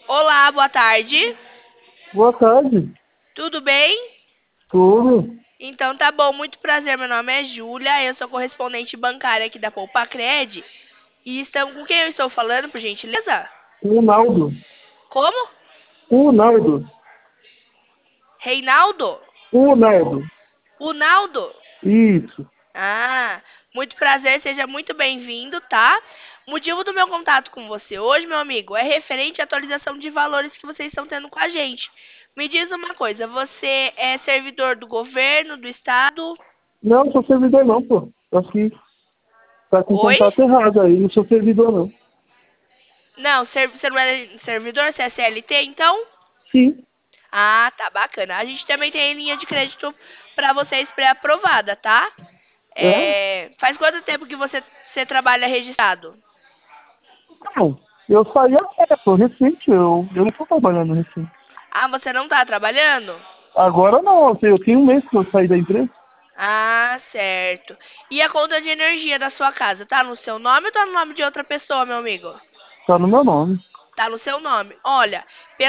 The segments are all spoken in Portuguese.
Olá, boa tarde. Boa tarde. Tudo bem? Tudo? Então tá bom, muito prazer. Meu nome é Júlia, eu sou correspondente bancária aqui da Poupacred. E estamos com quem eu estou falando, por gentileza? O Naldo. Como? O Naldo. Reinaldo? O Naldo. O Naldo? Isso. Ah, muito prazer, seja muito bem-vindo, tá? O motivo do meu contato com você hoje, meu amigo, é referente à atualização de valores que vocês estão tendo com a gente. Me diz uma coisa, você é servidor do governo, do estado? Não, sou servidor não, pô. Acho que tá com Oi? contato errado aí. Não sou servidor não. Não, você não é servidor, você é CLT, então? Sim. Ah, tá bacana. A gente também tem linha de crédito para vocês pré-aprovada, tá? É? Faz quanto tempo que você trabalha registrado? Não. Eu saí agora, pô. Recente. Eu não tô trabalhando recente. Ah, você não tá trabalhando? Agora não. Eu tenho um mês que eu saí da empresa. Ah, certo. E a conta de energia da sua casa, tá no seu nome ou tá no nome de outra pessoa, meu amigo? Tá no meu nome. Tá no seu nome. Olha,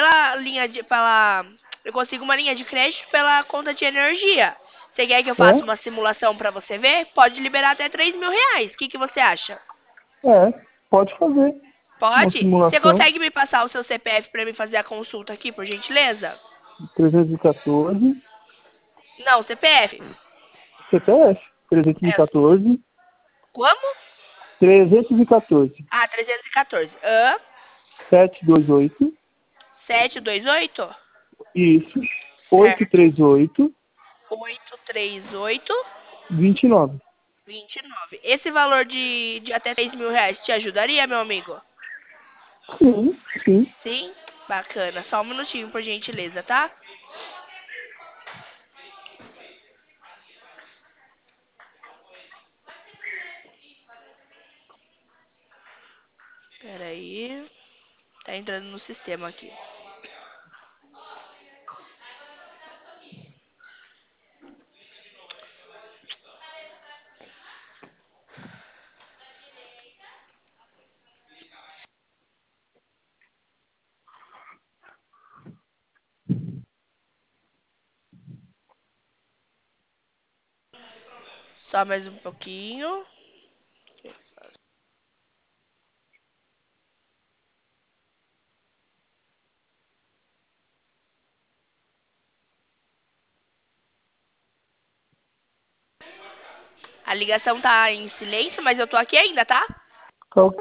eu consigo uma linha de crédito pela conta de energia. Você quer que eu faça É? uma simulação pra você ver? Pode liberar até R$ 3.000. O que que você acha? É. Pode fazer uma Pode? Você simulação. consegue me passar o seu CPF pra mim fazer a consulta aqui, por gentileza? 314. Não, CPF. CPF. É, 314. como? 314. Ah, 314. Hã? 728. 728. Isso. Certo. 838 838. 29. 29. Esse valor de até R$ 3.000 te ajudaria, meu amigo? Sim, sim. Sim? Bacana. Só um minutinho, por gentileza, tá? Pera aí. Tá entrando no sistema aqui. Só mais um pouquinho. A ligação tá em silêncio, mas eu tô aqui ainda, tá? Tá ok.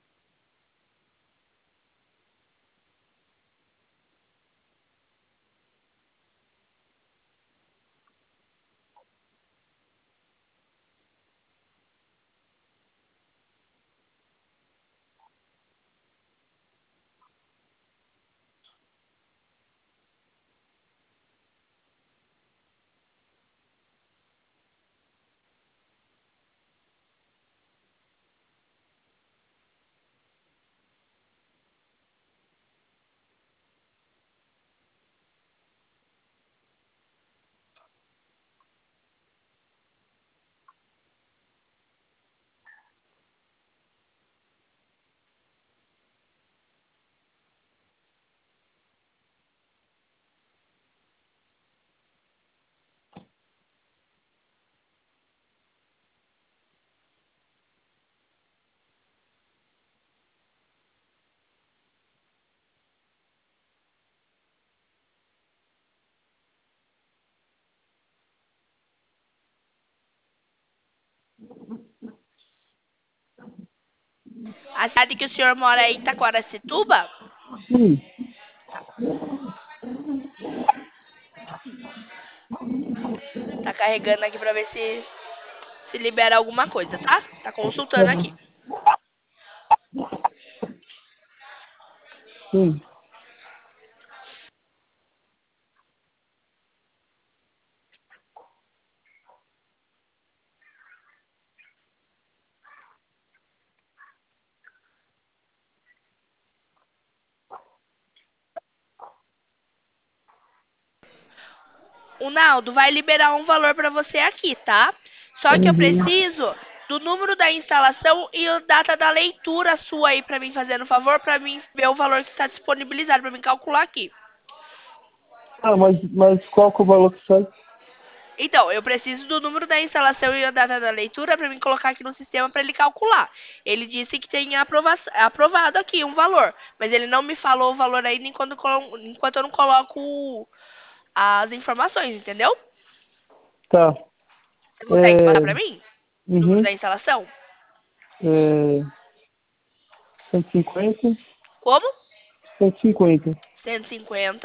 A cidade que o senhor mora é Itaquaracituba? Sim. Tá carregando aqui pra ver se libera alguma coisa, tá? Tá consultando aqui. Tá. Sim. O Naldo vai liberar um valor pra você aqui, tá? Só que eu Uhum. preciso do número da instalação e a data da leitura sua aí pra mim, fazendo favor, pra mim ver o valor que está disponibilizado, pra mim calcular aqui. Ah, mas qual que é o valor que sai? Então, eu preciso do número da instalação e a data da leitura pra mim colocar aqui no sistema pra ele calcular. Ele disse que tem aprovado aqui um valor, mas ele não me falou o valor ainda enquanto eu não coloco as informações, entendeu? Tá. Você consegue passar É, pra mim? O número uhum, da instalação? é, 150, Como? 150, 150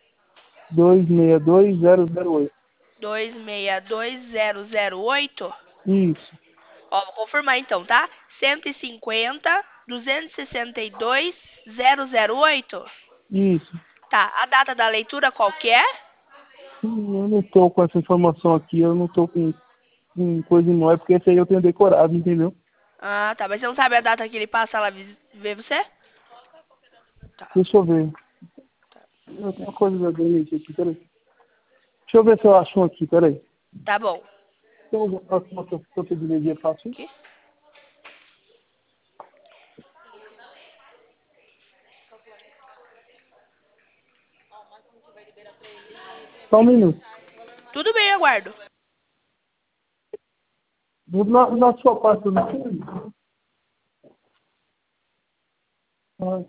262 008. 262 008. Isso, Ó, vou confirmar então, tá? 150 262 008. isso. Tá, a data da leitura qual que é? Eu não tô com essa informação aqui, eu não tô com coisa em nós, porque esse aí eu tenho decorado, entendeu? Ah, tá, mas você não sabe a data que ele passa lá ver você? Tá, Deixa eu ver. Eu tenho uma coisa da gabinete aqui, peraí. Deixa eu ver se eu acho um aqui, peraí. tá bom. Então, eu vou fazer uma que eu de energia fácil. Aqui. Só um minuto. Tudo bem, eu aguardo. Na sua parte, eu não sei. Ah,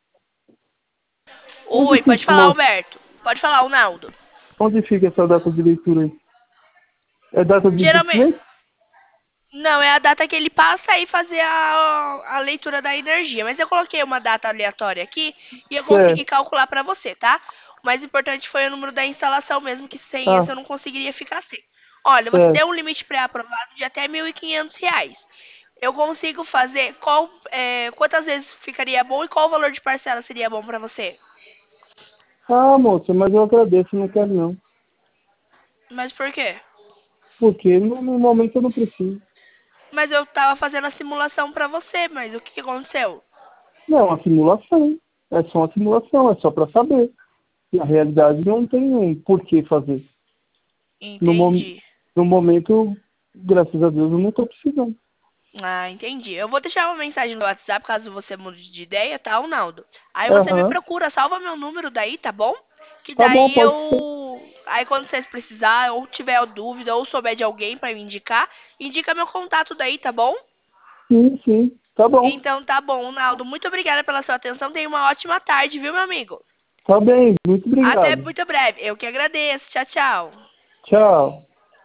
Onde Oi, pode fica, falar, moço? Alberto. Pode falar, Ronaldo. Onde fica essa data de leitura aí? É data de Geralmente. vencimento? Não, é a data que ele passa e fazer a leitura da energia. Mas eu coloquei uma data aleatória aqui e eu consegui Certo, calcular pra você, tá? O mais importante foi o número da instalação mesmo, que sem esse tá, eu não conseguiria ficar sem. Olha, você tem certo. um limite pré-aprovado de até R$ 1.500. Eu consigo fazer quantas vezes ficaria bom e qual o valor de parcela seria bom pra você? Ah, moça, mas eu agradeço, não quero não. Mas por quê? Porque no momento eu não preciso. Mas eu tava fazendo a simulação pra você, mas o que aconteceu? Não, é uma simulação. É só uma simulação, é só para saber. Na realidade não tem um porquê fazer. No, mom Entendi. no momento, graças a Deus, eu não estou precisando. Ah, entendi. Eu vou deixar uma mensagem no WhatsApp caso você mude de ideia, tá, Ronaldo? Aí você me Aham. procura, salva meu número daí, tá bom? Que Tá bom, daí pode ser. eu. Aí quando vocês precisar, ou tiver dúvida, ou souber de alguém pra me indicar, indica meu contato daí, tá bom? Sim, sim. Tá bom. Então tá bom, Ronaldo. Muito obrigada pela sua atenção. Tenha uma ótima tarde, viu, meu amigo? Tá bem. Muito Até obrigado. muito breve. Eu que agradeço. Tchau, tchau. Tchau.